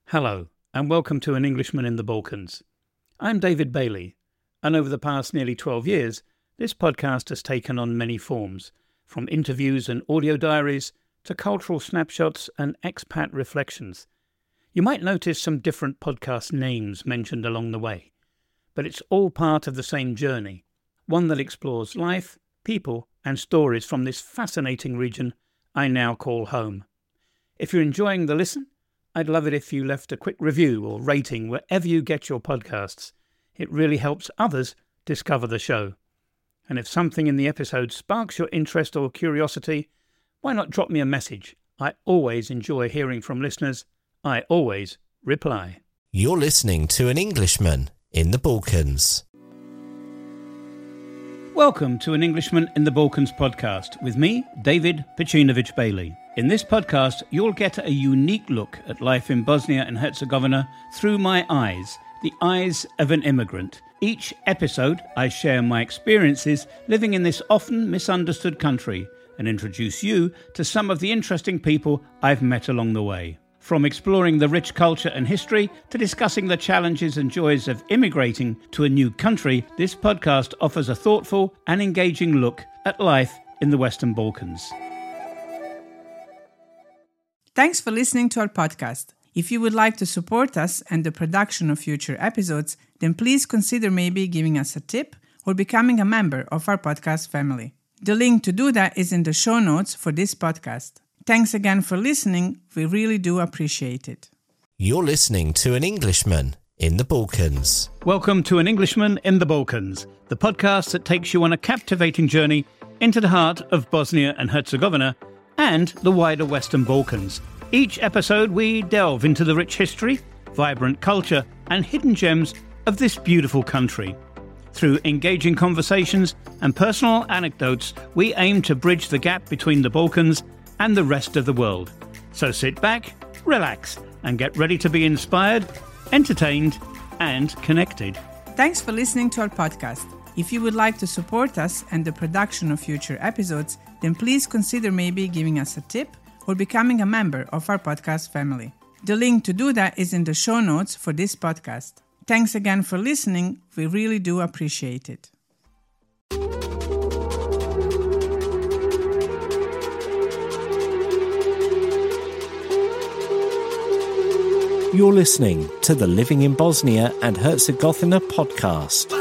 Hello, and welcome to An Englishman in the Balkans. I'm David Bailey, and over the past nearly 12 years, this podcast has taken on many forms, from interviews and audio diaries to cultural snapshots and expat reflections. You might notice some different podcast names mentioned along the way, but it's all part of the same journey, one that explores life, people, and stories from this fascinating region I now call home. If you're enjoying the listen, I'd love it if you left a quick review or rating wherever you get your podcasts. It really helps others discover the show. And if something in the episode sparks your interest or curiosity, why not drop me a message? I always enjoy hearing from listeners. I always reply. You're listening to An Englishman in the Balkans. Welcome to An Englishman in the Balkans podcast with me, David Pecinovich Bailey. In this podcast, you'll get a unique look at life in Bosnia and Herzegovina through my eyes, the eyes of an immigrant. Each episode, I share my experiences living in this often misunderstood country and introduce you to some of the interesting people I've met along the way. From exploring the rich culture and history to discussing the challenges and joys of immigrating to a new country, this podcast offers a thoughtful and engaging look at life in the Western Balkans. Thanks for listening to our podcast. If you would like to support us and the production of future episodes, then please consider maybe giving us a tip or becoming a member of our podcast family. The link to do that is in the show notes for this podcast. Thanks again for listening. We really do appreciate it. You're listening to An Englishman in the Balkans. Welcome to An Englishman in the Balkans, the podcast that takes you on a captivating journey into the heart of Bosnia and Herzegovina and the wider Western Balkans. Each episode we delve into the rich history, vibrant culture and hidden gems of this beautiful country. Through engaging conversations and personal anecdotes, we aim to bridge the gap between the Balkans and the rest of the world. So sit back, relax, and get ready to be inspired, entertained, and connected. Thanks for listening to our podcast. If you would like to support us and the production of future episodes, then please consider maybe giving us a tip or becoming a member of our podcast family. The link to do that is in the show notes for this podcast. Thanks again for listening. We really do appreciate it. You're listening to the Living in Bosnia and Herzegovina podcast.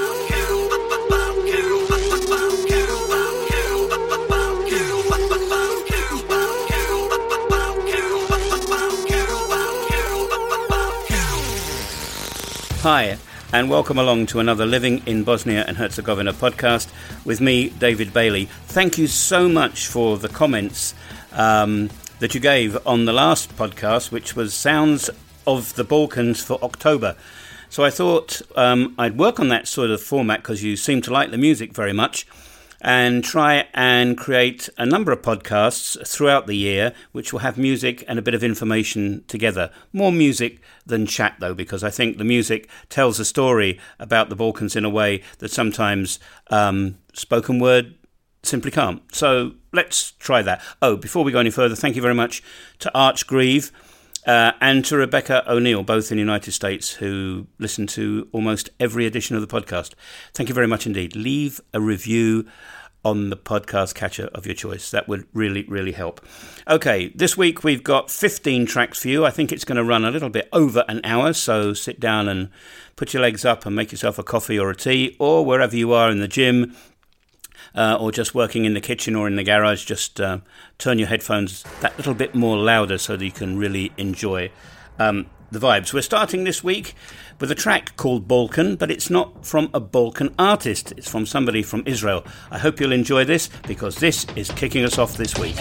Hi, and welcome along to another Living in Bosnia and Herzegovina podcast with me, David Bailey. Thank you so much for the comments that you gave on the last podcast, which was Sounds of the Balkans for October. So I thought I'd work on that sort of format because you seem to like the music very much, and try and create a number of podcasts throughout the year which will have music and a bit of information together. More music than chat though, because I think the music tells a story about the Balkans in a way that sometimes spoken word simply can't. So let's try that. Oh, before we go any further, thank you very much to Arch Grieve and to Rebecca O'Neill, both in the United States, who listen to almost every edition of the podcast. Thank you very much indeed. Leave a review on the podcast catcher of your choice. That would really, really help. Okay, this week we've got 15 tracks for you. I think it's going to run a little bit over an hour, so sit down and put your legs up and make yourself a coffee or a tea, or wherever you are in the gym, or just working in the kitchen or in the garage, just turn your headphones that little bit more louder so that you can really enjoy the vibes. We're starting this week with a track called Balkan, but it's not from a Balkan artist. It's from somebody from Israel. I hope you'll enjoy this, because this is kicking us off this week.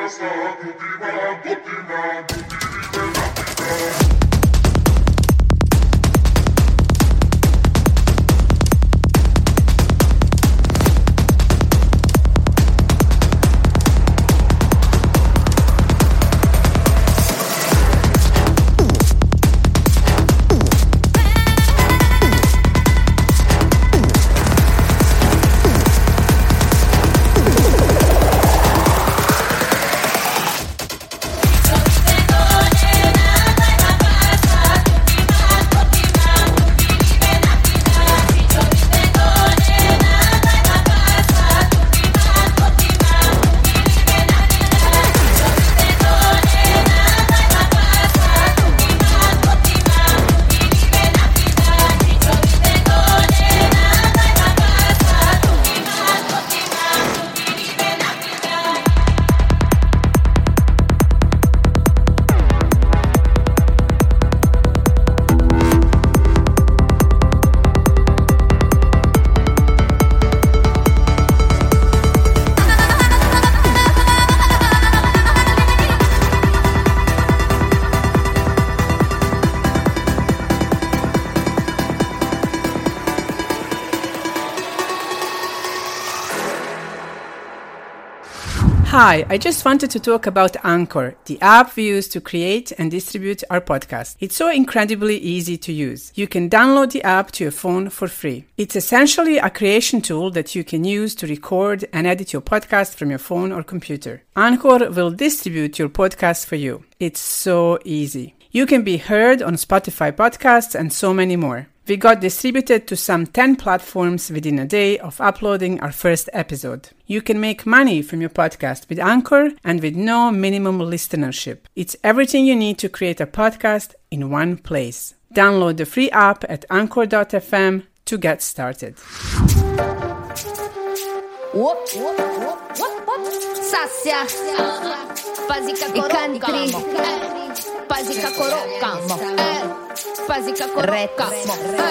Hi, I just wanted to talk about Anchor, the app we use to create and distribute our podcast. It's so incredibly easy to use. You can download the app to your phone for free. It's essentially a creation tool that you can use to record and edit your podcast from your phone or computer. Anchor will distribute your podcast for you. It's so easy. You can be heard on Spotify podcasts and so many more. We got distributed to some 10 platforms within a day of uploading our first episode. You can make money from your podcast with Anchor and with no minimum listenership. It's everything you need to create a podcast in one place. Download the free app at anchor.fm to get started. Sasja, pazi kako rokamo, pazi kako rokamo, pazi kako rokamo,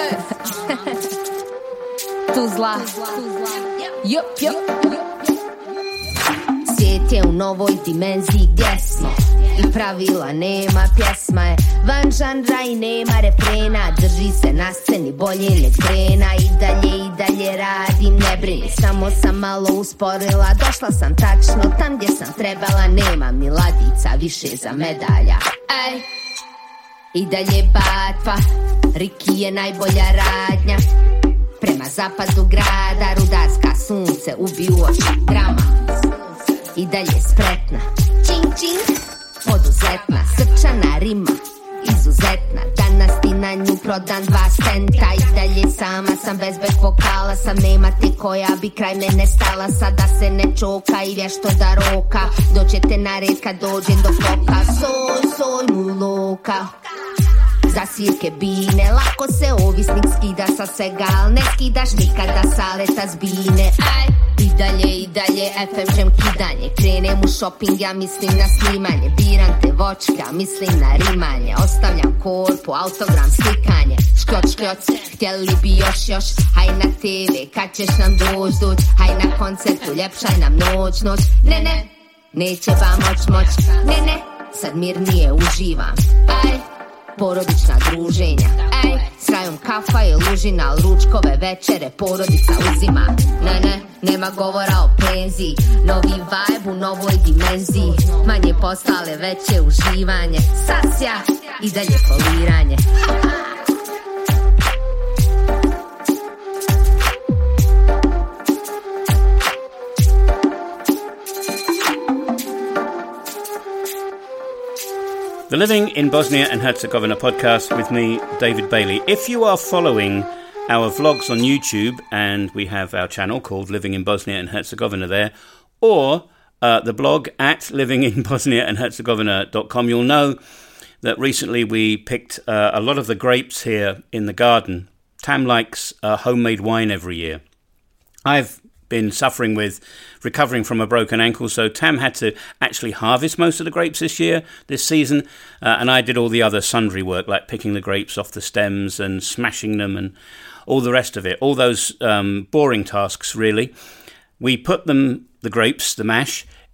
Tuzla, jup. Svijet je u novoj dimenziji gdje smo i pravila nema, pjesma je van žanra i nema refrena. Drži se na sceni bolje nek krena, i dalje radim, ne brini, samo sam malo usporila. Došla sam tačno tam gdje sam trebala, nemam ni ladica više za medalja. Ej, i dalje batva, Riki je najbolja radnja. Prema zapadu grada, rudarska sunce ubiju oči drama. I dalje spretna, čing, poduzetna, srčana rima, izuzetna. Danas ti na nju prodan 2 centa. I dalje sama sam bez back vokala, sam nema te koja bi kraj mene stala. Sada se ne čoka i vješto da roka, doćete na red kad dođem do koka. Soj mu loka, za svirke bine, lako se ovisnik skida sa svega, al ne skidaš nikada saleta zbine. I dalje FM kidanje, krenem u shopping, ja mislim na snimanje. Biram te vočka, mislim na rimanje, ostavljam korpu, autogram, slikanje. Škljoc, htjeli bi još, haj na TV, kad ćeš nam doć, haj na koncertu, ljepšaj nam noć. Ne, neće ba moć, ne, sad mirnije uživam. Porodična druženja, s rajom kafa i lužina, al ručkove večere porodica uzima. Ne, nema govora o penziji, novi vibe u novoj dimenziji. Manje postale, veće uživanje, sasja i dalje poliranje. The Living in Bosnia and Herzegovina podcast with me, David Bailey. If you are following our vlogs on YouTube, and we have our channel called Living in Bosnia and Herzegovina there, or the blog at livinginbosniaandherzegovina.com, you'll know that recently we picked a lot of the grapes here in the garden. Tam likes homemade wine every year. I've been recovering from a broken ankle, so Tam had to actually harvest most of the grapes this season, and I did all the other sundry work, like picking the grapes off the stems and smashing them and all the rest of it, all those boring tasks really. We put the grapes, the mash,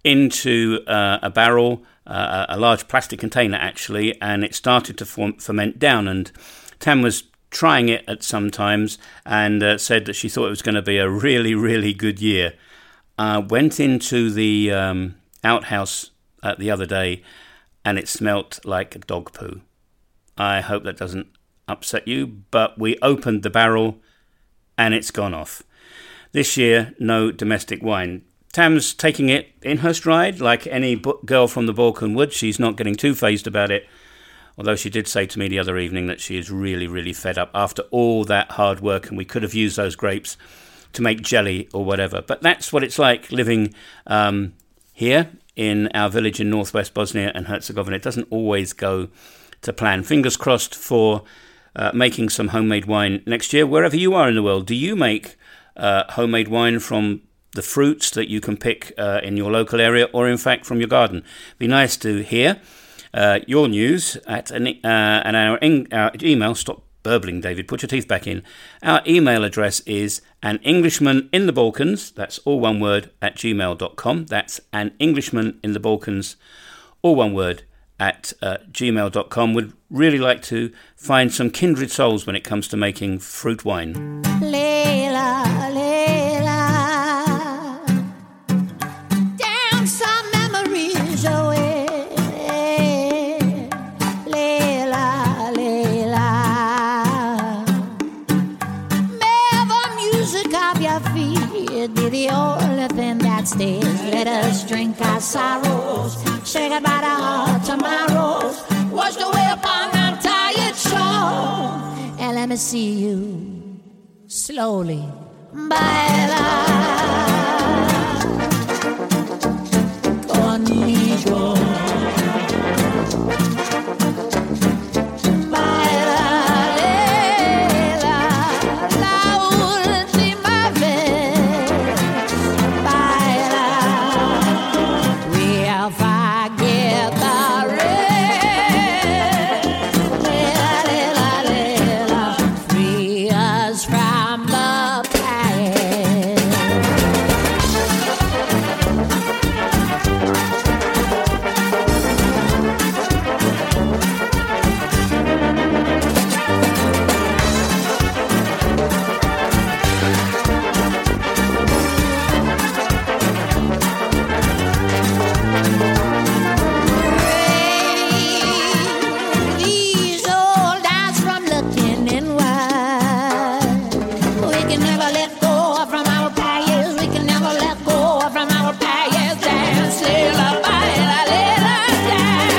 into a barrel, a large plastic container actually, and it started to ferment down. And Tam was trying it at some times and said that she thought it was going to be a really, really good year. Went into the outhouse the other day and it smelt like dog poo. I hope that doesn't upset you, but we opened the barrel and it's gone off. This year, no domestic wine. Tam's taking it in her stride, like any girl from the Balkan would. She's not getting too phased about it, although she did say to me the other evening that she is really, really fed up after all that hard work, and we could have used those grapes to make jelly or whatever. But that's what it's like living here in our village in northwest Bosnia and Herzegovina. It doesn't always go to plan. Fingers crossed for making some homemade wine next year, wherever you are in the world. Do you make homemade wine from the fruits that you can pick in your local area, or in fact from your garden? It'd be nice to hear your news at our email. Stop burbling, David, put your teeth back in. Our email address is An Englishman in the Balkans, that's all one word, at gmail.com. That's An Englishman in the Balkans, all one word, at gmail.com. Would really like to find some kindred souls when it comes to making fruit wine. Layla, Layla, down some memories away. Layla, Layla, may the music of your feet be the only thing that stays. Let us drink our sorrows, say goodbye to our tomorrows, washed away upon that tired shore, and let me see you slowly, baila conmigo, baila, Layla, la última vez, baila, we'll forget the rest, Layla, Layla, Layla, free us from the past. These old eyes from looking inward. We can never let go from our past. We can never let go from our past. Dance, Layla, baila, Layla, dance.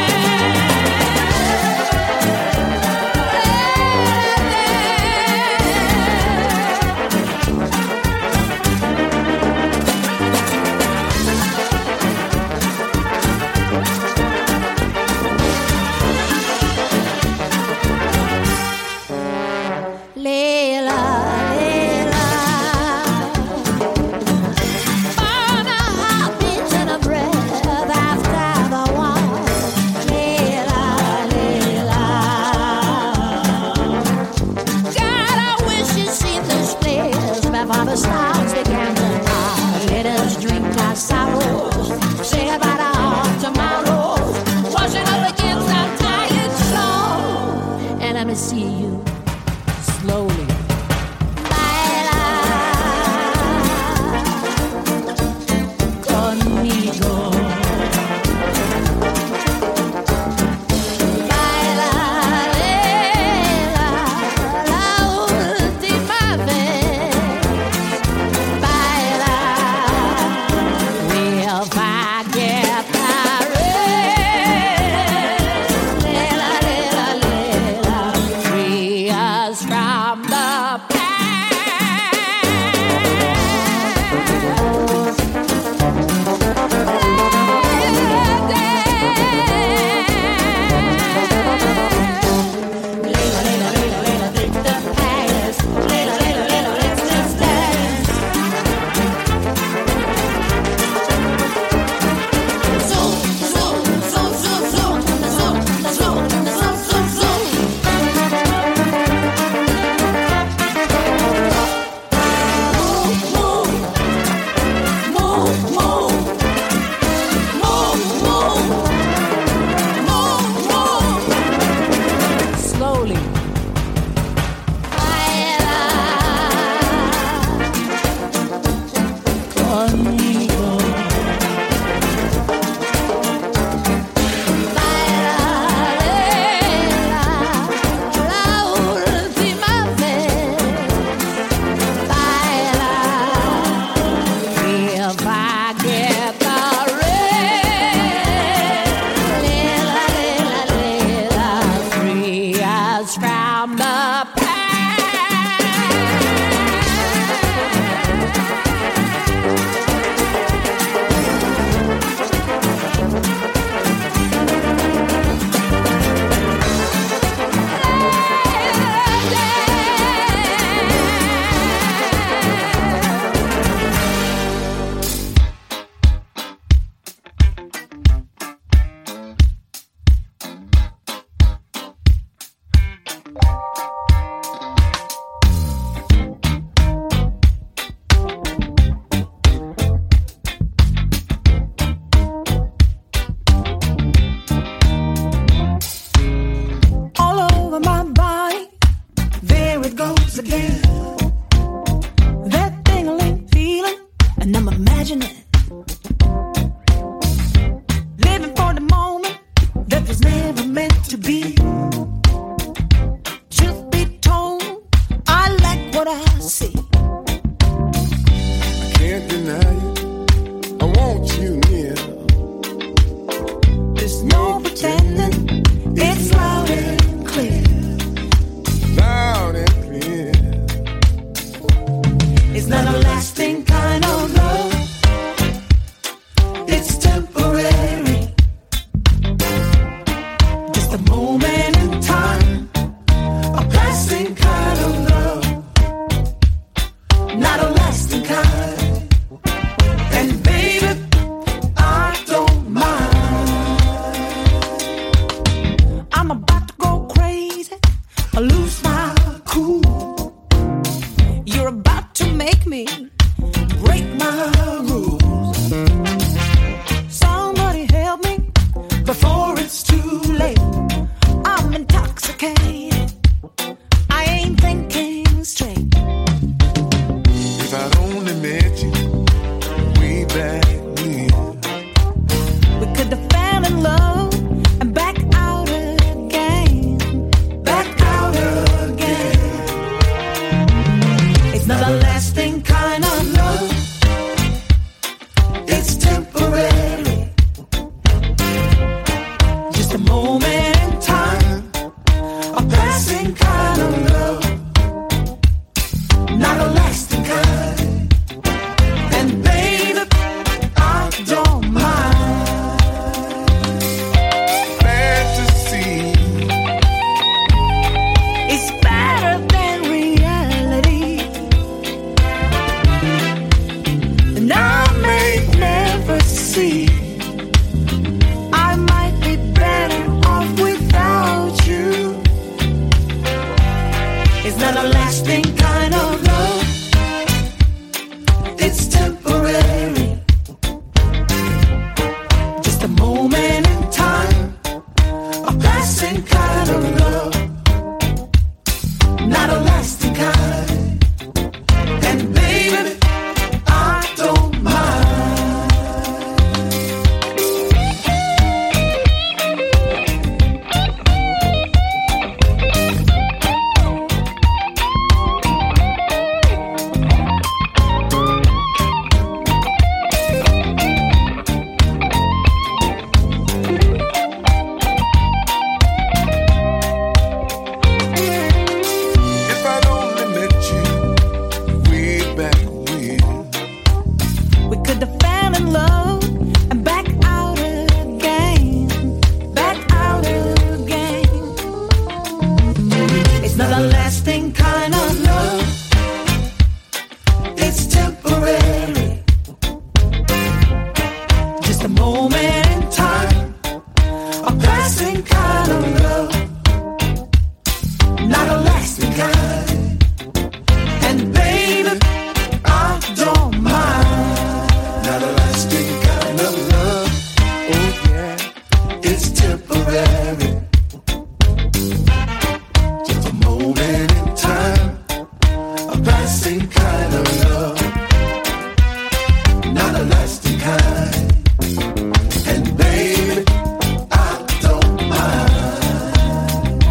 Layla, Layla, born a heartbeat and a breath after the war. Layla, Layla, God, I wish you'd seen this place before the stars began to fall. Let us drink our sorrows, say goodbye to our tomorrows, washing up against our tired soul, and let me see you slowly, baila conmigo, baila, Layla, la última vez, me, break my rules. Somebody help me before it's too late. I'm intoxicated, I ain't thinking straight. If I'd only met you way back when, we could have fell in love and back out again. Back out again. It's not a lasting kind of love, it's temporary. Just a moment in time, a passing kind of love, not a lasting kind. And baby, I don't mind. glad to see It's better than reality. And I may never see, I might be better off without you. It's not a lasting kind of love, it's temporary. Just a moment in time, a passing kind of love, not a lasting kind. And baby, I don't mind. if I'd only met you way back when. We could have fell in love and back out again. Back out again. It's not a lasting kind of love, it's temporary. Just a moment in time, a passing kind of love, not a lasting kind. And baby, I don't mind. Not a lasting kind of love. Oh yeah, It's temporary. just a moment in time. A passing kind of love, not a lasting kind. And baby, I don't mind.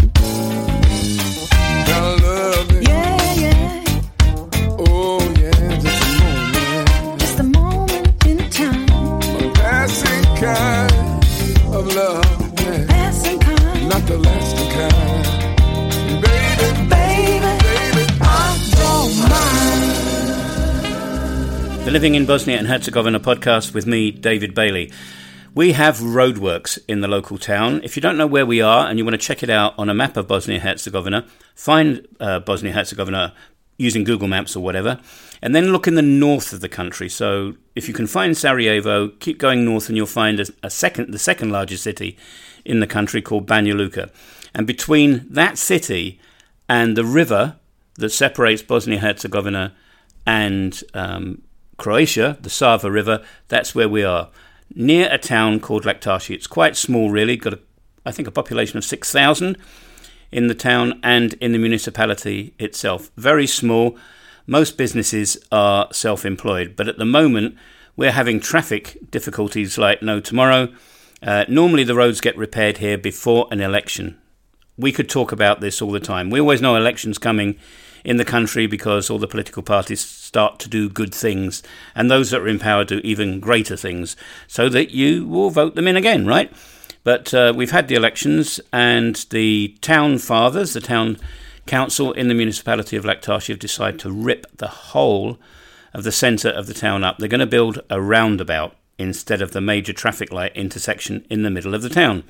Gotta love it. Yeah, yeah, Oh yeah, just a moment. just a moment in time. A passing kind of love, yeah. Passing kind, Not the lasting kind. Baby, baby, baby, I don't mind. The Living in Bosnia and Herzegovina podcast with me, David Bailey. We have roadworks in the local town. If you don't know where we are and you want to check it out on a map of Bosnia-Herzegovina, find Bosnia-Herzegovina using Google Maps or whatever, and then look in the north of the country. So if you can find Sarajevo, keep going north and you'll find the second largest city in the country called Banja Luka. And between that city and the river that separates Bosnia-Herzegovina and Croatia, the Sava River, that's where we are, near a town called Laktaši. It's quite small, really. Got, I think, a population of 6,000 in the town and in the municipality itself. Very small. Most businesses are self-employed, but at the moment we're having traffic difficulties like no tomorrow. Normally the roads get repaired here before an election. We could talk about this all the time. We always know elections coming in the country because all the political parties start to do good things, and those that are in power do even greater things, so that you will vote them in again, right? But we've had the elections, and the town fathers, the town council in the municipality of Laktaši, have decided to rip the whole of the centre of the town up. They're going to build a roundabout instead of the major traffic light intersection in the middle of the town.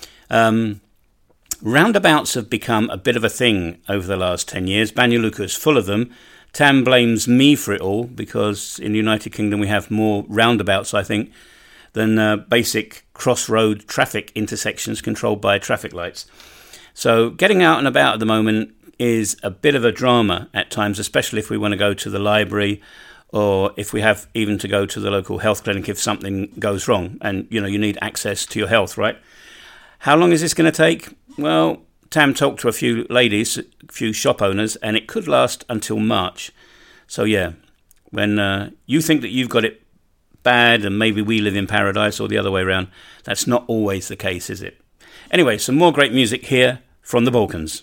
Roundabouts have become a bit of a thing over the last 10 years. Banja Luka is full of them. Tam blames me for it all because in the United Kingdom we have more roundabouts, I think, than basic crossroad traffic intersections controlled by traffic lights. So getting out and about at the moment is a bit of a drama at times, especially if we want to go to the library or if we have even to go to the local health clinic if something goes wrong and, you need access to your health, right? How long is this going to take? Well, Tam talked to a few ladies, a few shop owners, and it could last until March. So, yeah, when you think that you've got it bad and maybe we live in paradise or the other way around, that's not always the case, is it? Anyway, some more great music here from the Balkans.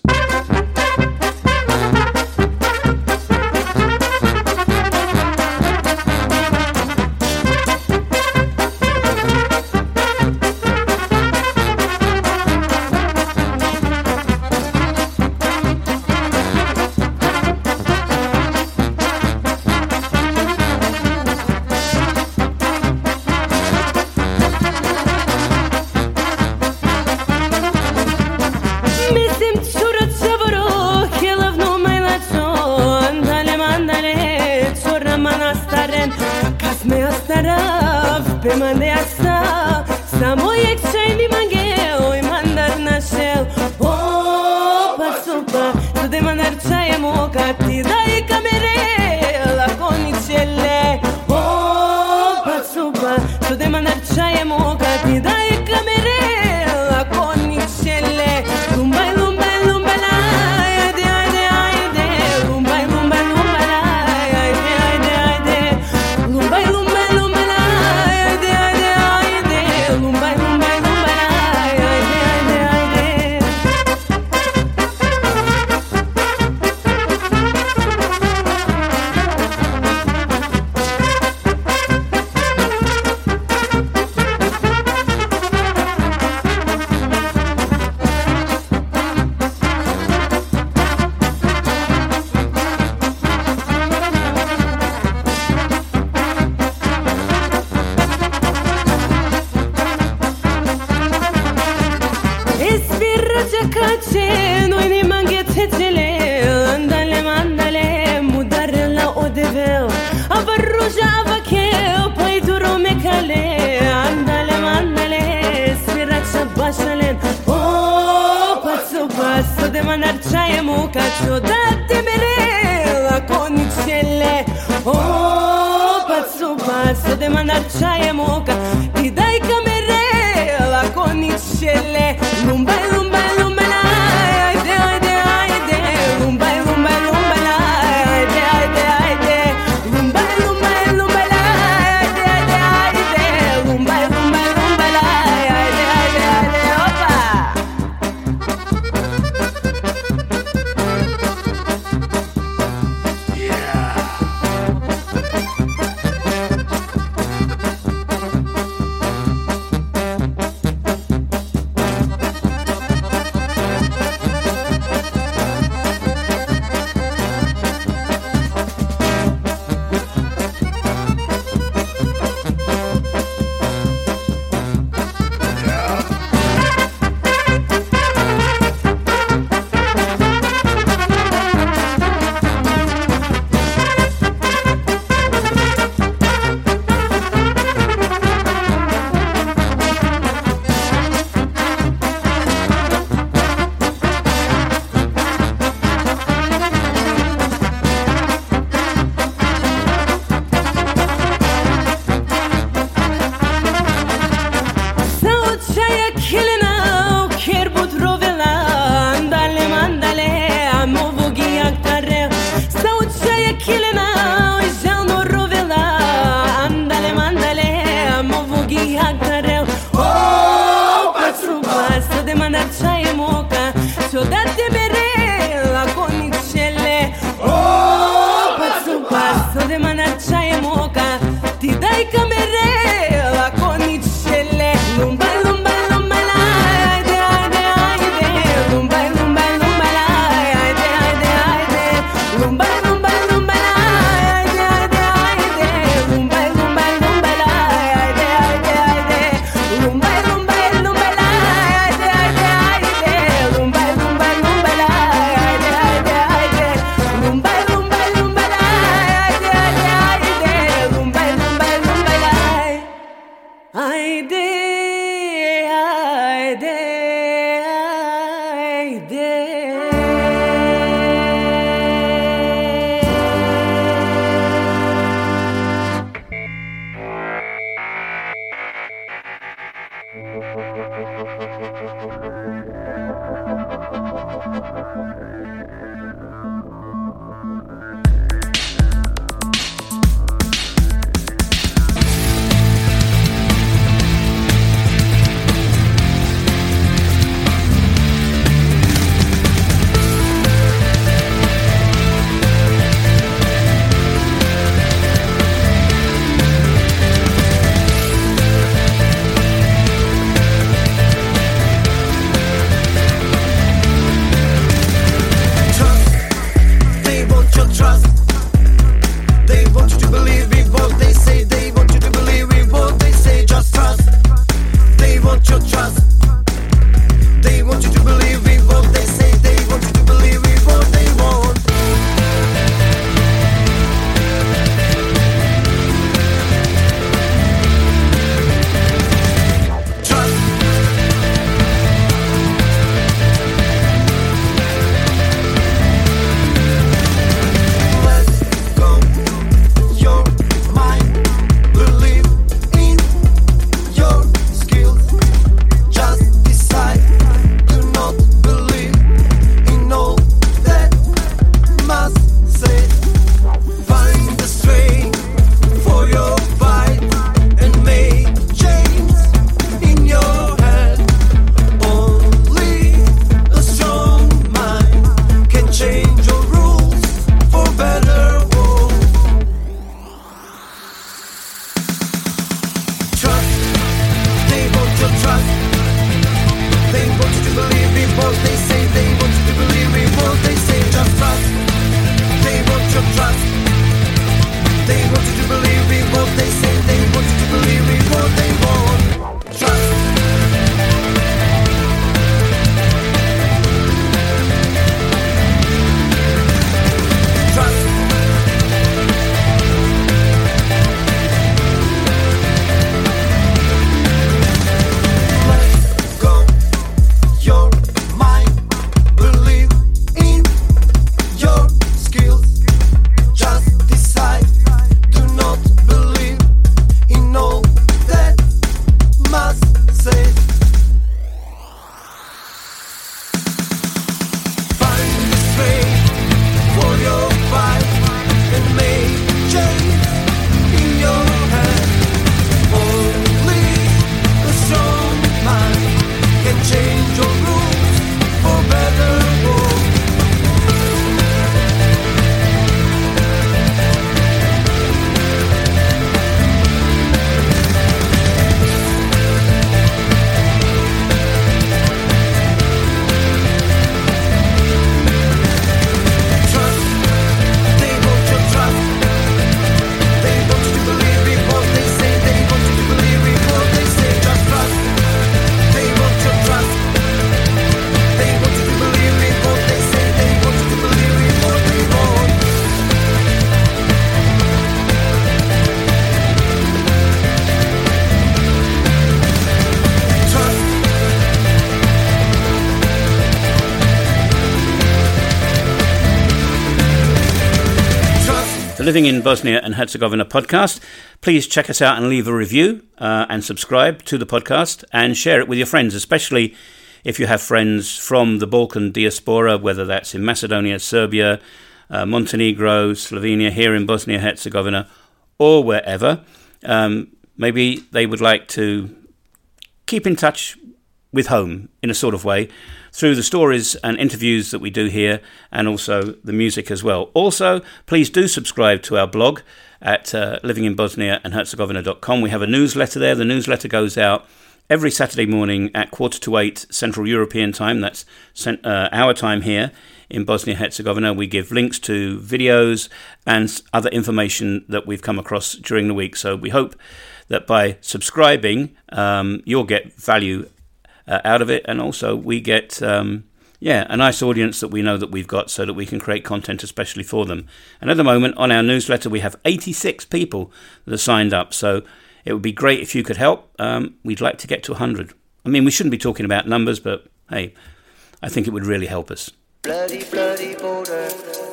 Living in Bosnia and Herzegovina podcast. Please check us out and leave a review and subscribe to the podcast and share it with your friends, especially if you have friends from the Balkan diaspora, whether that's in Macedonia, Serbia, Montenegro, Slovenia, here in Bosnia-Herzegovina, or wherever. Maybe they would like to keep in touch with home in a sort of way through the stories and interviews that we do here, and also the music as well. Also, please do subscribe to our blog at livinginbosniaandherzegovina.com. We have a newsletter there. The newsletter goes out every Saturday morning at 7:45 Central European Time. That's our time here in Bosnia-Herzegovina. We give links to videos and other information that we've come across during the week. So we hope that by subscribing, you'll get value out of it, and also we get a nice audience that we know that we've got, so that we can create content especially for them. And at the moment on our newsletter we have 86 people that are signed up, so it would be great if you could help. We'd like to get to 100. I mean, we shouldn't be talking about numbers, but hey, I think it would really help us. Bloody, bloody border.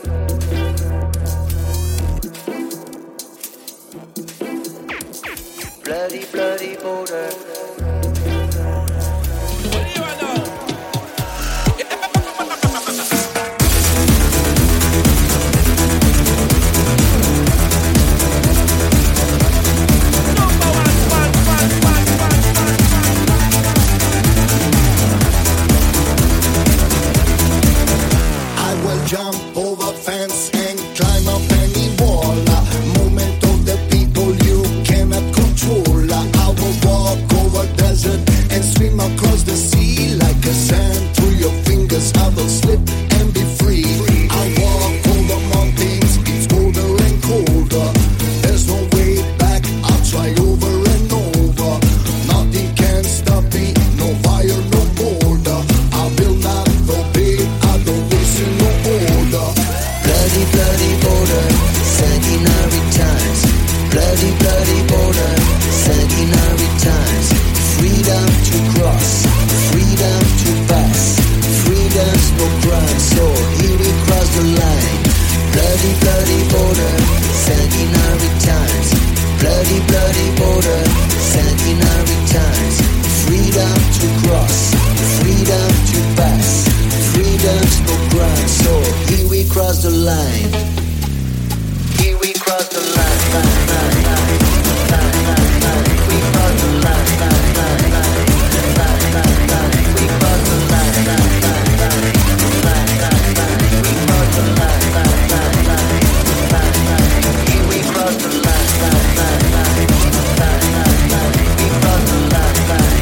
Bloody, bloody border. Jump over fence and climb up any wall. Moment of the people you cannot control. I will walk over desert and swim across the sea like a sand through your fingers. I will slip and be free. I walk over mountains, it's colder and colder. There's no way back, I'll try over and over. Nothing can stop me, no fire, no border. I will not obey, I don't listen, no order. Bloody, bloody border, sanguinary times. Bloody, bloody border, sanguinary times. Freedom to cross, freedom to pass. Freedom's no crime, so here we cross the line. Bloody, bloody border, sanguinary times. Bloody, bloody border, sanguinary times. Freedom to cross, freedom to pass. Freedom's no crime, so here we cross the line. Here we cross the line. We cross the line. We cross the line. We cross the line. Here we cross the line. We cross the line.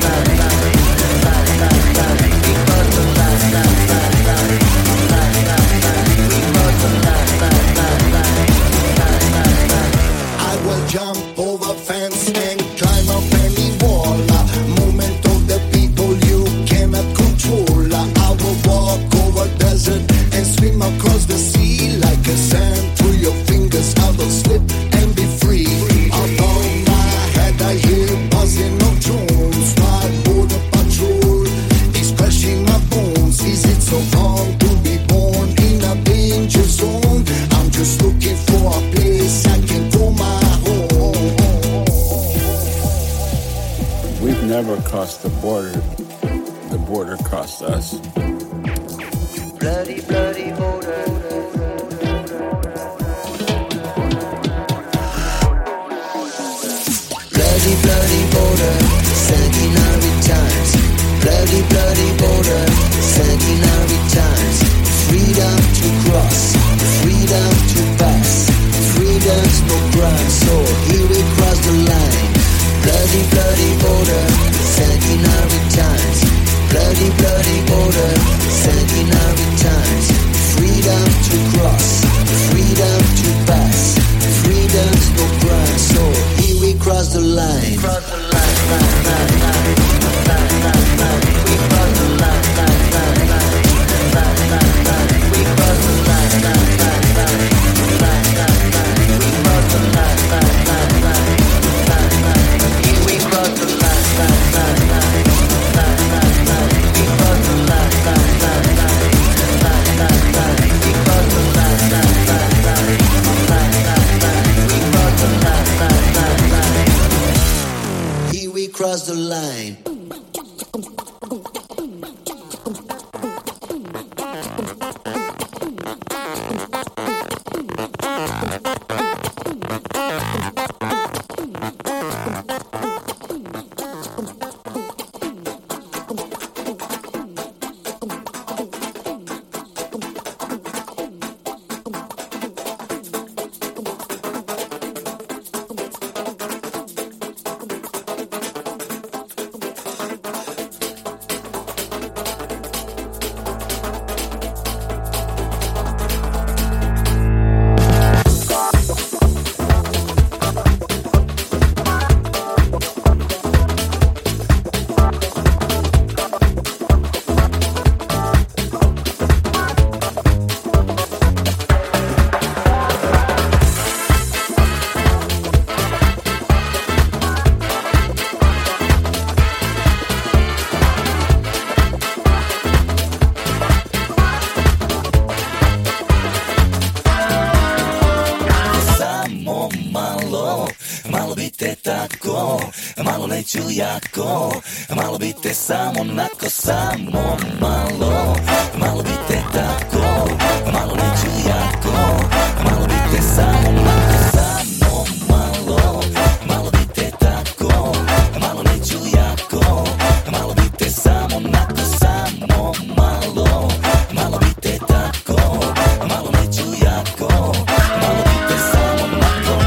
I will jump over fence and climb up any wall. Moment of the people you cannot control. I will walk over desert and swim across the sea like a sand through your fingers. I will slip and be free. Above my head I hear buzzing of drones. My border patrol is crushing my bones. Is it so wrong to be born in a danger zone? I'm just looking for a place I can call my home. We've never crossed the border. The border crossed us. Bloody, bloody border. Bloody, bloody border, sanguinary times. Bloody, bloody border, sanguinary times. Freedom to cross, freedom to pass. Freedom's no crime, so here we cross the line. Bloody, bloody border, sanguinary times. Bloody, bloody border, sanguinary times. cross the line. Malo bite tako, malo neću jako, malo bite samo onako, samo malo. Malo bite tako, malo neću jako, malo bite samo onako, samo malo. Malo bite tako, malo neću jako, malo bite samo onako, samo malo. Malo bite tako, malo neću jako, malo bite samo onako.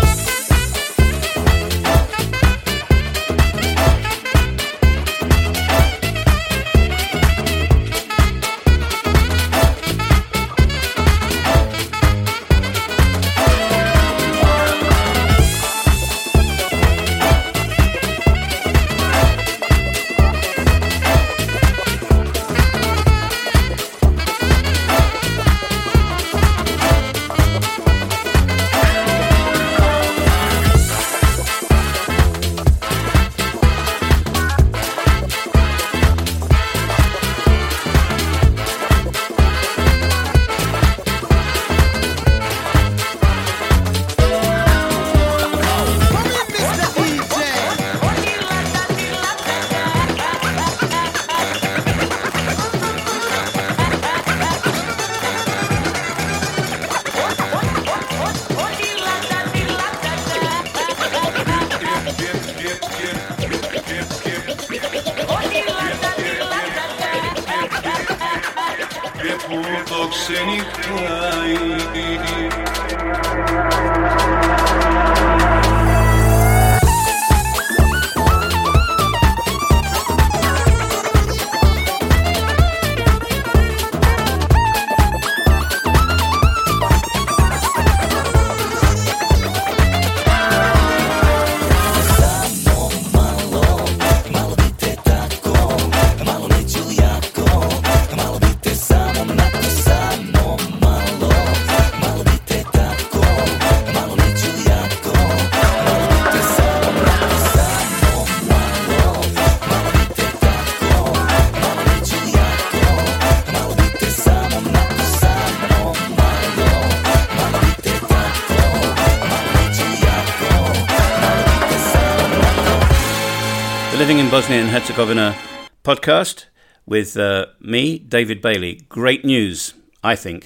Living in Bosnia and Herzegovina podcast with me, David Bailey. Great news, I think.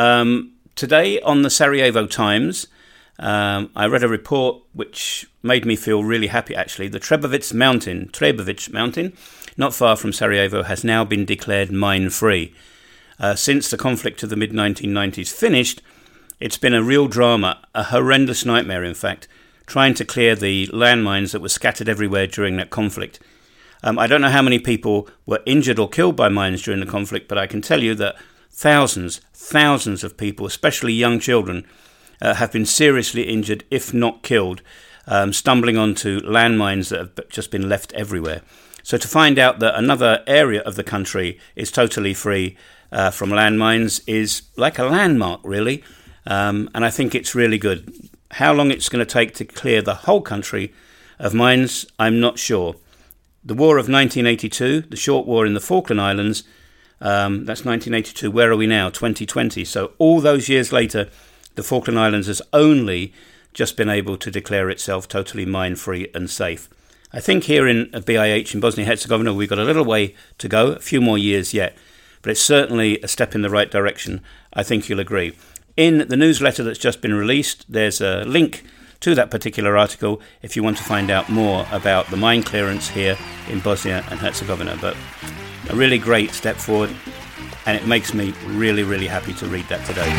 Today on the Sarajevo Times, I read a report which made me feel really happy, actually. The Trebević Mountain, not far from Sarajevo, has now been declared mine-free. Since the conflict of the mid-1990s finished, it's been a real drama, a horrendous nightmare, in fact, trying to clear the landmines that were scattered everywhere during that conflict. I don't know how many people were injured or killed by mines during the conflict, but I can tell you that thousands of people, especially young children, have been seriously injured, if not killed, stumbling onto landmines that have just been left everywhere. So to find out that another area of the country is totally free from landmines is like a landmark, really, and I think it's really good. How long it's going to take to clear the whole country of mines, I'm not sure. The war of 1982, the short war in the Falkland Islands, that's 1982. Where are we now? 2020. So all those years later, the Falkland Islands has only just been able to declare itself totally mine-free and safe. I think here in BIH in Bosnia-Herzegovina we've got a little way to go, a few more years yet, but it's certainly a step in the right direction. I think you'll agree. In the newsletter that's just been released, there's a link to that particular article if you want to find out more about the mine clearance here in Bosnia and Herzegovina. But a really great step forward, and it makes me really, really happy to read that today.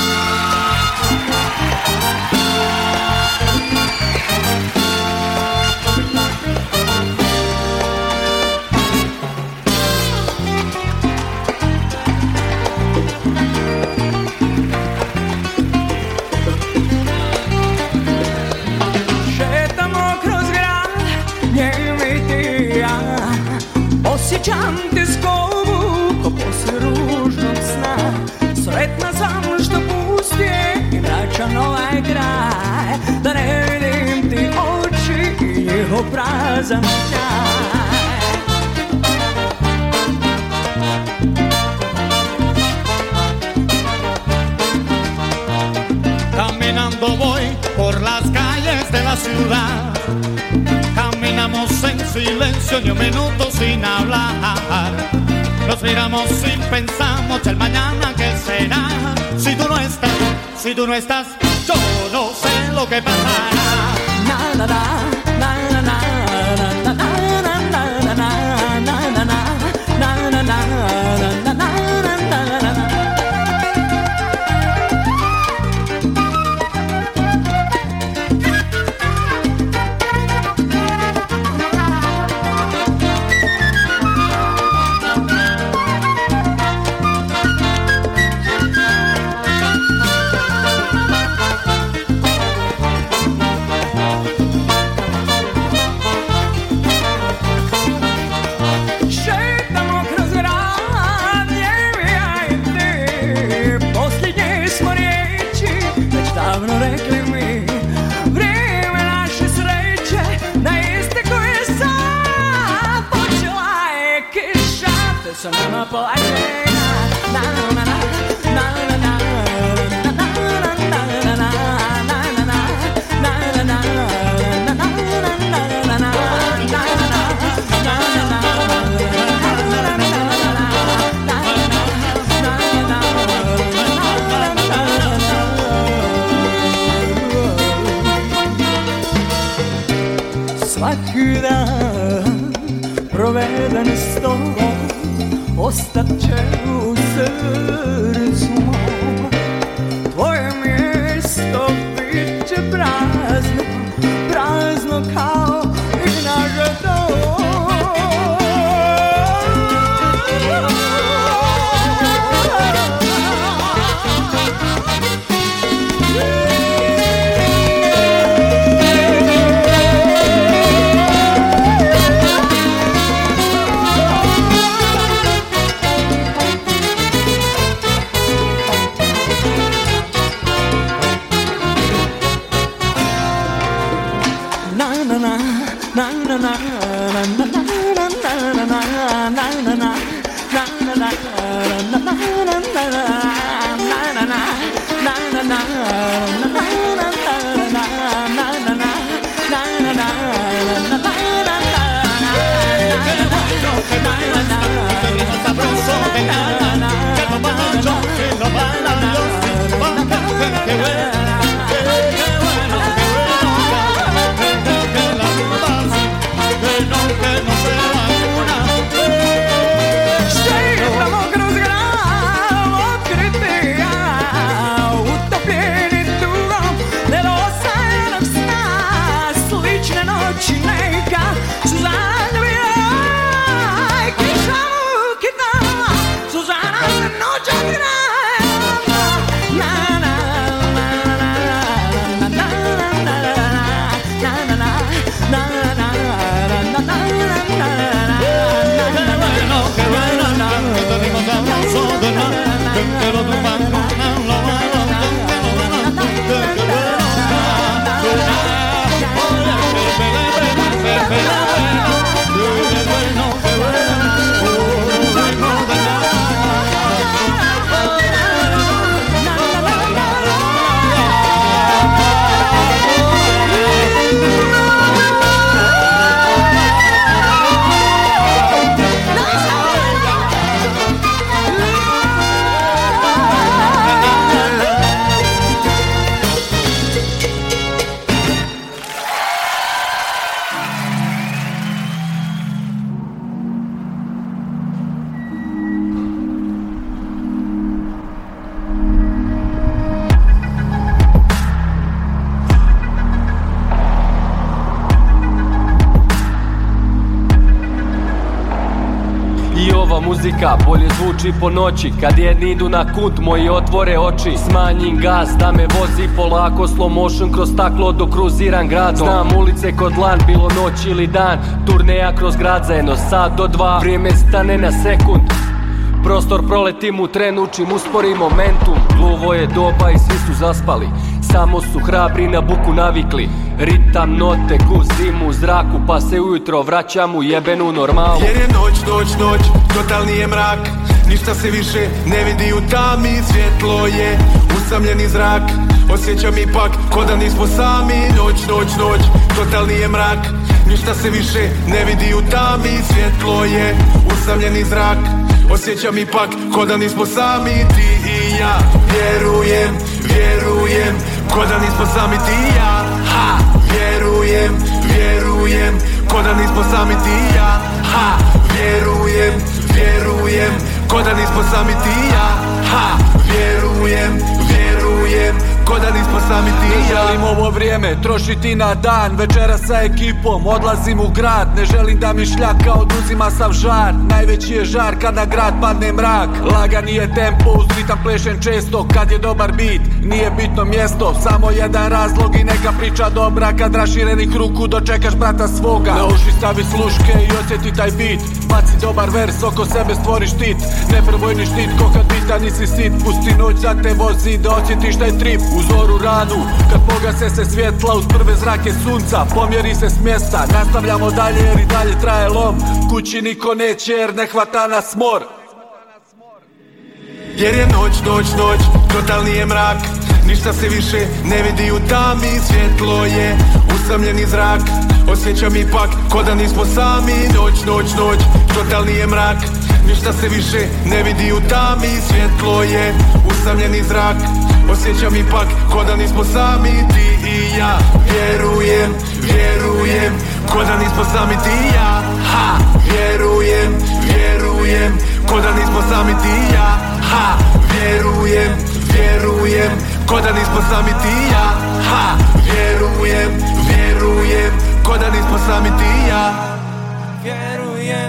Osjećam te skovu ko posle ružnog sna. Sretna sam što pustije i vraćam ovaj kraj, da ne vidim ti oči i njihov prazan sjaj. Caminando voy por las calles de la ciudad. Caminamos en silencio ni un minuto sin hablar. Nos miramos y pensamos el mañana que será. Si tú no estás, yo no sé lo que pasará. Na na na na na na na na na na na na na na na na. Svaki dan proveden s tobom ostat će u srcu mom. Tvoje mjesto bit će prazno, prazno kao i naš dom. Ova muzika bolje zvuči po noći, kad jedni idu na kut, moji otvore oči. Smanjim gas da me vozi polako, slow motion kroz staklo dok kruziram gradom. Znam ulice kod lan, bilo noć ili dan, turneja kroz grad za jedno sat do dva. Vrijeme stane na sekund, prostor proletim u tren, učim uspori momentum. Gluvo je doba i svi su zaspali, samo su hrabri na buku navikli. Ritam note ku zimu u zraku, pa se ujutro vraćam u jebenu normalu. Jer je noć, totalni je mrak, ništa se više ne vidi u tami. Svjetlo je usamljeni zrak, osjećam ipak ko da nismo sami. Noć, totalni je mrak, ništa se više ne vidi u tami. Svjetlo je usamljeni zrak, osjećam ipak ko da nismo sami. Ti i ja, vjerujem, ko da nismo sami ti i ja. Ha, vjerujem, ko da nismo sami ti i ja. Ha, vjerujem, ko da nismo sami ti i ja. Ha, vjerujem, ko da nismo sami ti i ja. Ne želim ovo vrijeme trošiti na dan, večera sa ekipom odlazim u grad. Ne želim da mi šljaka oduzima sav žar, najveći je žar kad na grad padne mrak. Lagani je tempo, uz ritam plešem često, kad je dobar beat, nije bitno mjesto. Samo jedan razlog i neka priča dobra, kad raširenih ruku dočekaš brata svoga. Na uši stavi sluške i osjeti taj beat, baci dobar vers, oko sebe stvori štit. Neprobojni štit, ko kad bita nisi sit, pusti noć za te vozi da osjetiš taj trip. U zoru ranu, kad pogase se svjetla uz prve zrake sunca, pomjeri se s mjesta, nastavljamo dalje jer i dalje traje lom. Kući niko neće jer ne hvata nas mor. Jer je noć, totalni je mrak, ništa se više ne vidi u tami. Svjetlo je usamljeni zrak, osjećam ipak ko da nismo sami. Noć, totalni je mrak, ništa se više ne vidi u tami. Svjetlo je usamljeni zrak, osjećam ipak ko da nismo sami. Ti i ja, vjerujem, ko da nismo sami ti i ja. Ha, vjerujem, ko da nismo sami ti i ja. Ha, vjerujem, ko da nismo sami ti i ja. Ha, vjerujem, ko da nismo sami ti i ja. Vjerujem,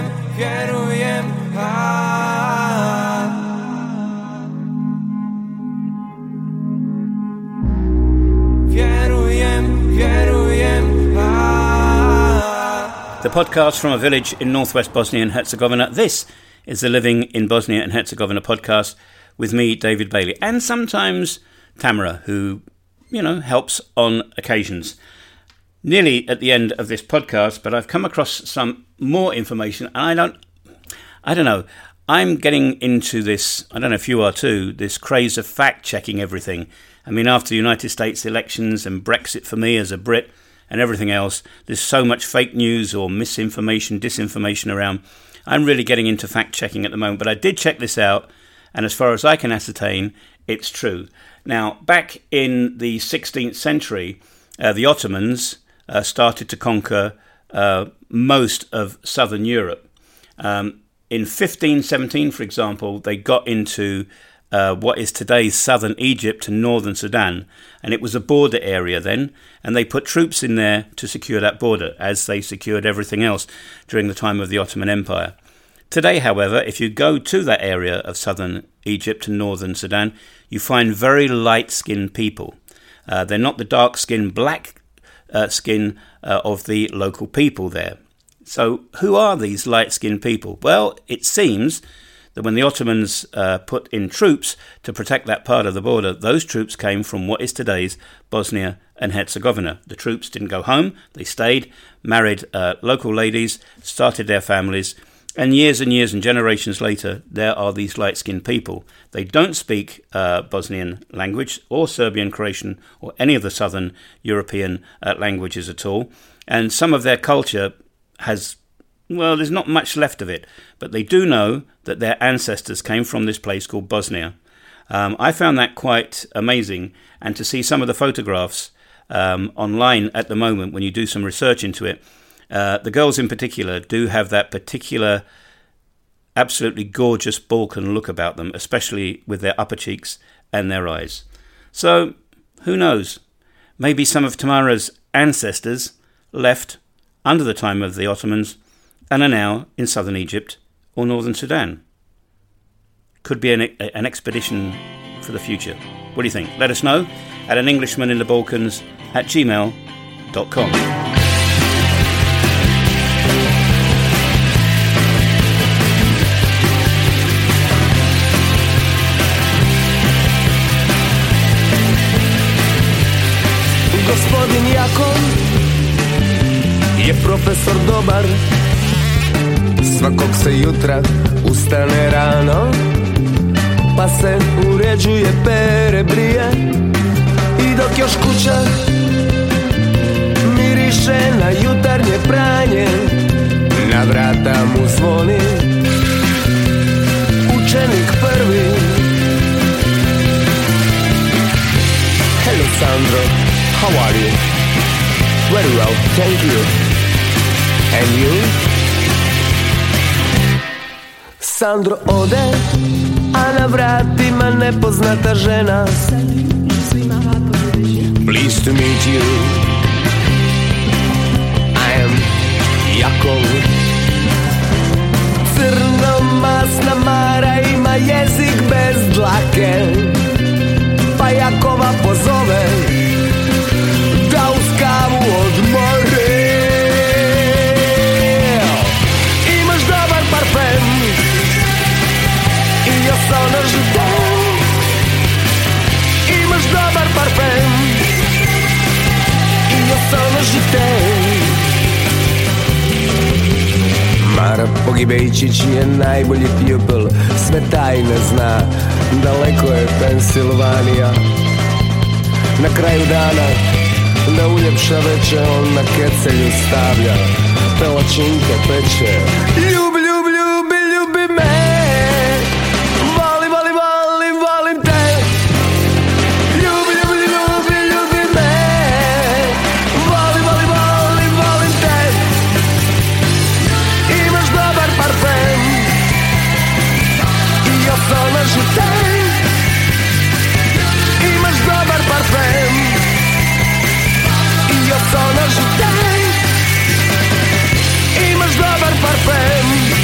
The podcast from a village in northwest Bosnia and Herzegovina. This is the Living in Bosnia and Herzegovina podcast with me, David Bailey, and sometimes Tamara, who, helps on occasions. Nearly at the end of this podcast, but I've come across some more information, and I don't know, I'm getting into this, I don't know if you are too, this craze of fact-checking everything. I mean, after the United States elections and Brexit for me as a Brit and everything else, there's so much fake news or misinformation, disinformation around. I'm really getting into fact-checking at the moment, but I did check this out, and as far as I can ascertain, it's true. Now, back in the 16th century, the Ottomans started to conquer most of southern Europe. In 1517, for example, they got into what is today's southern Egypt and northern Sudan, and it was a border area then, and they put troops in there to secure that border, as they secured everything else during the time of the Ottoman Empire. Today, however, if you go to that area of southern Egypt and northern Sudan, you find very light-skinned people. They're not the dark-skinned, black skin of the local people there. So who are these light-skinned people? Well, it seems that when the Ottomans put in troops to protect that part of the border, those troops came from what is today's Bosnia and Herzegovina. The troops didn't go home, they stayed, married local ladies, started their families, and years and generations later, there are these light-skinned people. They don't speak Bosnian language or Serbian, Croatian, or any of the southern European languages at all, and some of their culture has, well, there's not much left of it, but they do know that their ancestors came from this place called Bosnia. I found that quite amazing, and to see some of the photographs online at the moment when you do some research into it, the girls in particular do have that particular absolutely gorgeous Balkan look about them, especially with their upper cheeks and their eyes. So, who knows? Maybe some of Tamara's ancestors left under the time of the Ottomans and are now in southern Egypt or northern Sudan. Could be an expedition for the future. What do you think? Let us know at anenglishmaninthebalkans@gmail.com. Gospodin Jakov je profesor dobar, svakog se jutra ustane rano, pa se uređuje, pere, brije, i dok još kuća miriše na jutarnje pranje, na vrata mu zvoni učenik prvi. Hello Sandro, how are you? Very well, thank you. And you? Sandro ode, a na vratima nepoznata žena. Pleased to meet you. I am Jakov. Crno-masna Mara ima jezik bez dlake, pa Jakova pozove da uz kavu odmore. Imaš dobar parfem i ja sono žutem. Imaš dobar parfem i ja sono žutem. Mara Pogibejčić je najbolji pjupil, sve tajne zna, daleko je Pensilvanija. Na kraju dana, da uljepša veče, on na kecelju stavlja pelačinke peče. Ljubi, ljubi, ljubi, ljubi me, voli, voli, voli, volim te. Ljubi, ljubi, ljubi, ljubi me, voli, voli, voli, volim te. Imaš dobar parfem i ja sono žutem. Imaš dobar parfem i ja sono žutem. Imaš dobar parfem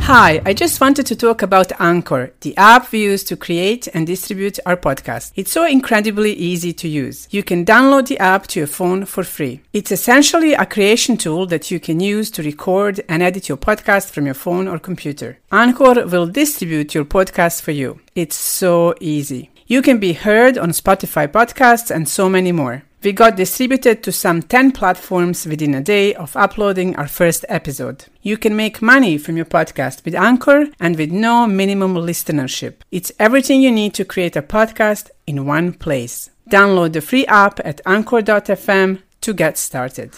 Hi, I just wanted to talk about Anchor, the app we use to create and distribute our podcast. It's so incredibly easy to use. You can download the app to your phone for free. It's essentially a creation tool that you can use to record and edit your podcast from your phone or computer. Anchor will distribute your podcast for you. It's so easy. You can be heard on Spotify podcasts and so many more. We got distributed to some 10 platforms within a day of uploading our first episode. You can make money from your podcast with Anchor and with no minimum listenership. It's everything you need to create a podcast in one place. Download the free app at anchor.fm to get started.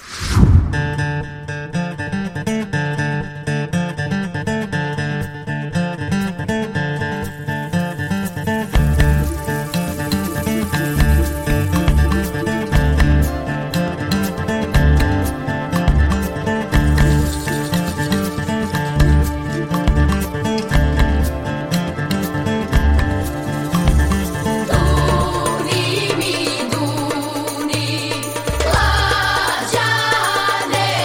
Duni mi duni, lađane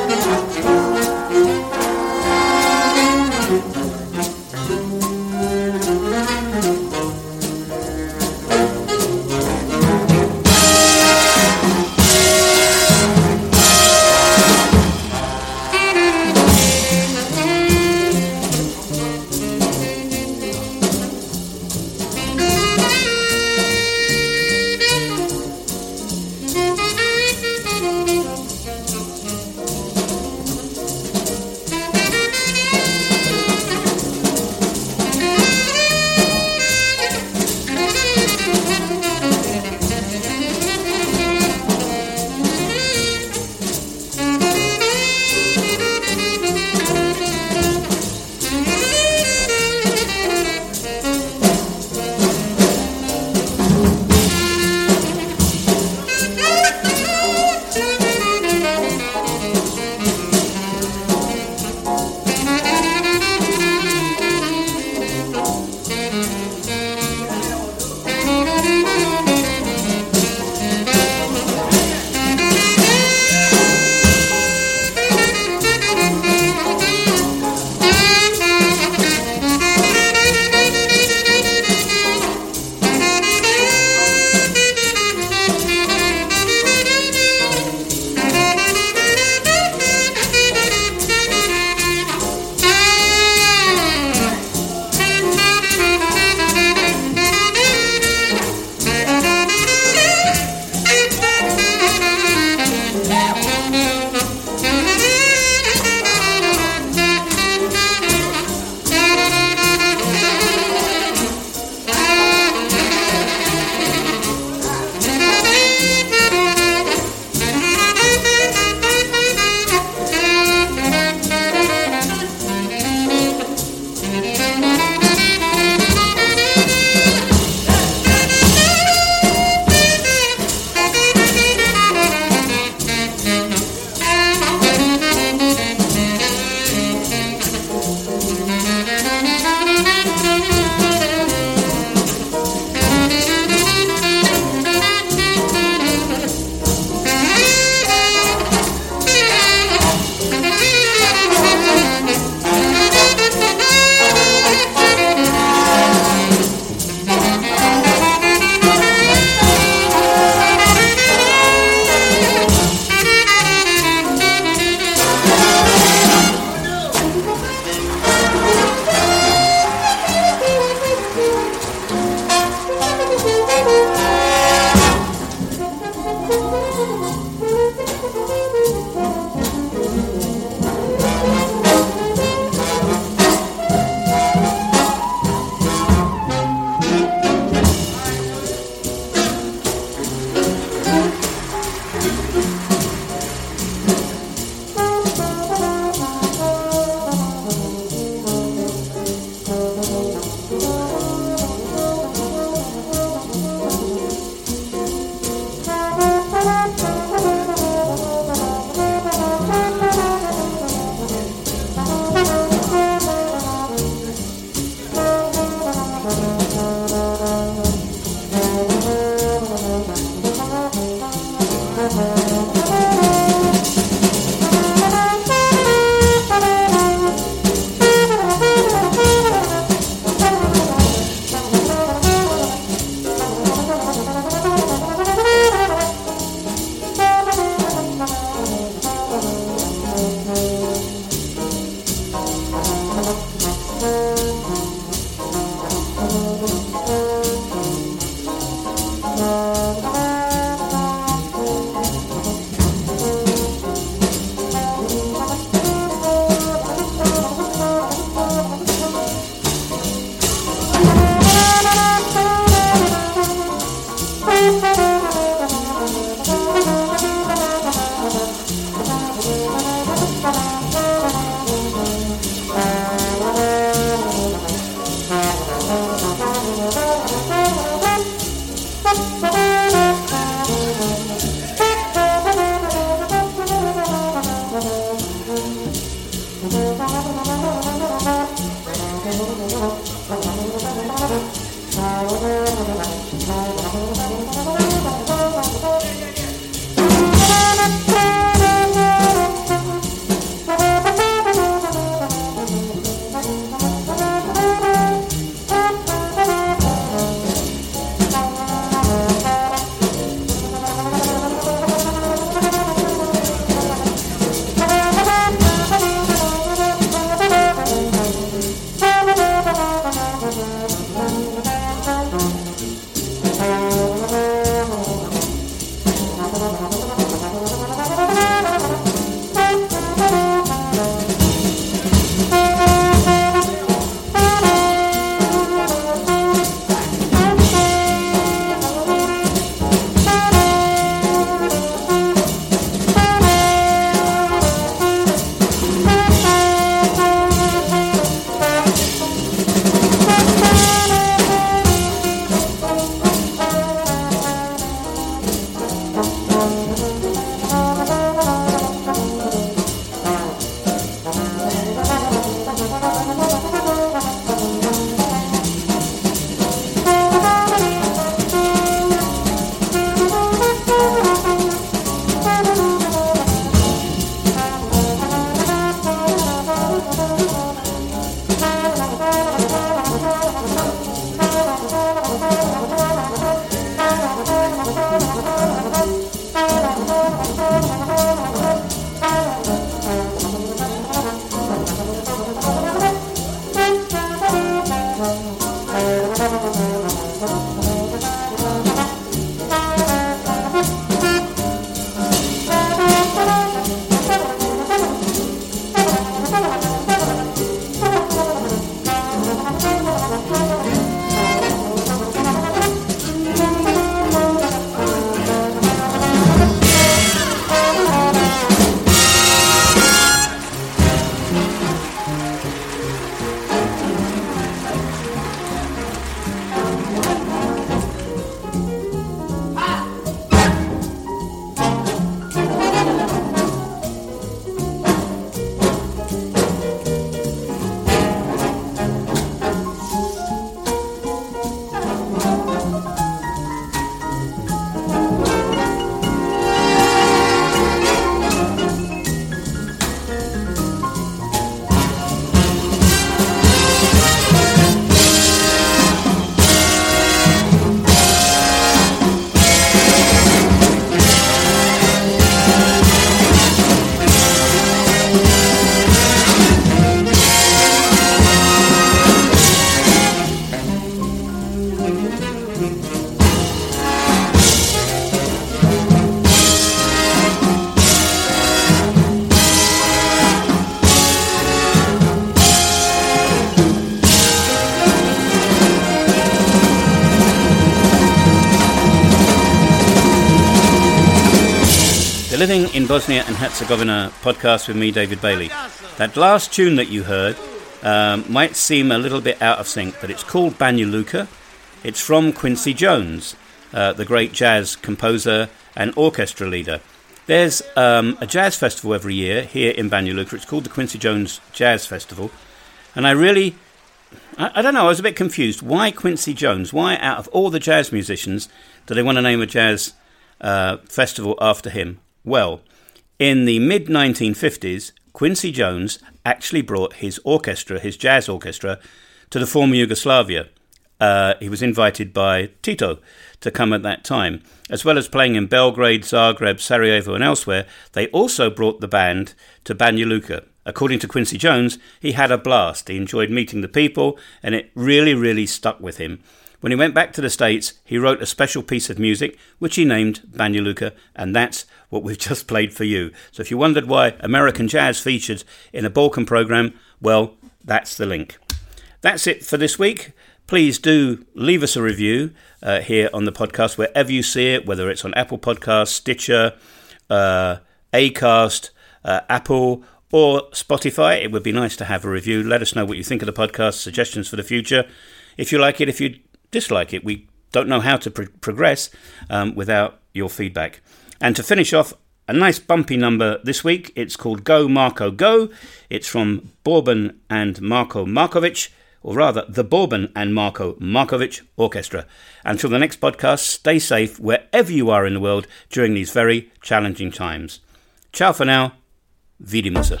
Living in Bosnia and Herzegovina podcast with me, David Bailey. That last tune that you heard might seem a little bit out of sync, but it's called Banja Luka. It's from Quincy Jones, the great jazz composer and orchestra leader. There's a jazz festival every year here in Banja Luka. It's called the Quincy Jones Jazz Festival. And I don't know, I was a bit confused. Why Quincy Jones? Why, out of all the jazz musicians, do they want to name a jazz festival after him? Well, in the mid-1950s, Quincy Jones actually brought his orchestra, his jazz orchestra, to the former Yugoslavia. He was invited by Tito to come at that time. As well as playing in Belgrade, Zagreb, Sarajevo and elsewhere, they also brought the band to Banja Luka. According to Quincy Jones, he had a blast. He enjoyed meeting the people, and it really, really stuck with him. When he went back to the States, he wrote a special piece of music, which he named Banja Luka, and that's what we've just played for you. So if you wondered why American jazz featured in a Balkan program, well, that's the link. That's it for this week. Please do leave us a review here on the podcast, wherever you see it, whether it's on Apple Podcasts, Stitcher, Acast, Apple, or Spotify. It would be nice to have a review. Let us know what you think of the podcast, suggestions for the future. If you like it, if you dislike it, we don't know how to progress without your feedback. And to finish off, a nice bumpy number this week. It's called Go Marko Go. It's from Boban and Marko Markovic, or rather, the Boban and Marko Markovic Orchestra. Until the next podcast, stay safe wherever you are in the world during these very challenging times. Ciao for now. Vidimo se.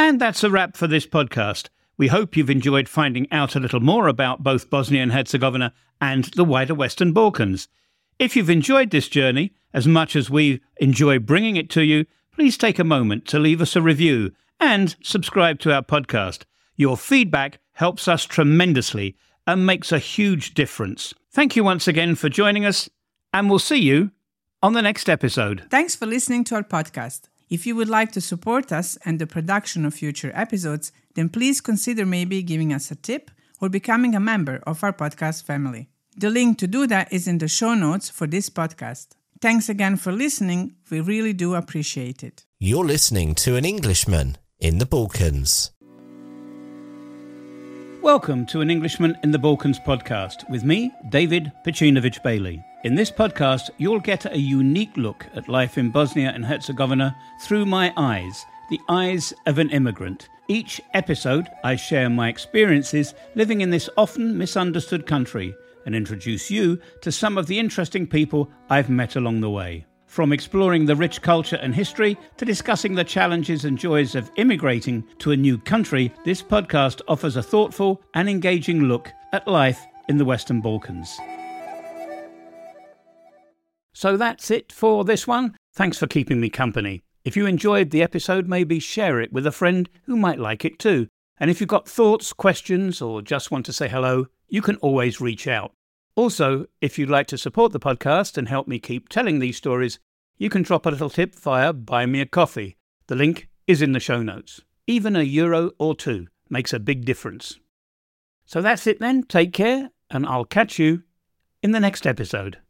And that's a wrap for this podcast. We hope you've enjoyed finding out a little more about both Bosnia and Herzegovina and the wider Western Balkans. If you've enjoyed this journey as much as we enjoy bringing it to you, please take a moment to leave us a review and subscribe to our podcast. Your feedback helps us tremendously and makes a huge difference. Thank you once again for joining us, and we'll see you on the next episode. Thanks for listening to our podcast. If you would like to support us and the production of future episodes, then please consider maybe giving us a tip or becoming a member of our podcast family. The link to do that is in the show notes for this podcast. Thanks again for listening. We really do appreciate it. You're listening to An Englishman in the Balkans. Welcome to An Englishman in the Balkans podcast with me, David Pacinovic Bailey. In this podcast, you'll get a unique look at life in Bosnia and Herzegovina through my eyes, the eyes of an immigrant. Each episode, I share my experiences living in this often misunderstood country and introduce you to some of the interesting people I've met along the way. From exploring the rich culture and history to discussing the challenges and joys of immigrating to a new country, this podcast offers a thoughtful and engaging look at life in the Western Balkans. So that's it for this one. Thanks for keeping me company. If you enjoyed the episode, maybe share it with a friend who might like it too. And if you've got thoughts, questions, or just want to say hello, you can always reach out. Also, if you'd like to support the podcast and help me keep telling these stories, you can drop a little tip via Buy Me a Coffee. The link is in the show notes. Even €1 or €2 makes a big difference. So that's it then. Take care, and I'll catch you in the next episode.